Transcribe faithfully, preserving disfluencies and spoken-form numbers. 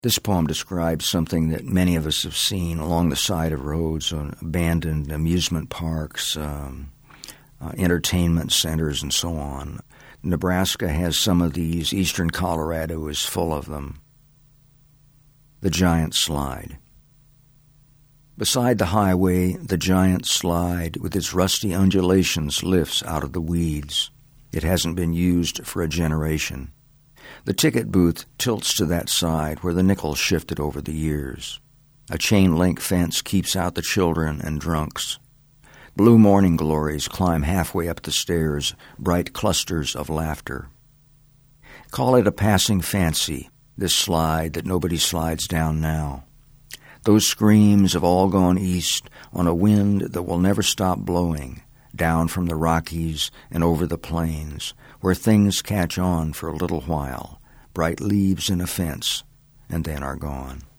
This poem describes something that many of us have seen along the side of roads, on abandoned amusement parks, um, uh, entertainment centers, and so on. Nebraska has some of these. Eastern Colorado is full of them. The Giant Slide. Beside the highway, the giant slide with its rusty undulations lifts out of the weeds. It hasn't been used for a generation. The ticket booth tilts to that side where the nickels shifted over the years. A chain-link fence keeps out the children and drunks. Blue morning glories climb halfway up the stairs, bright clusters of laughter. Call it a passing fancy, this slide that nobody slides down now. Those screams have all gone east on a wind that will never stop blowing, down from the Rockies and over the plains, where things catch on for a little while, bright leaves in a fence, and then are gone.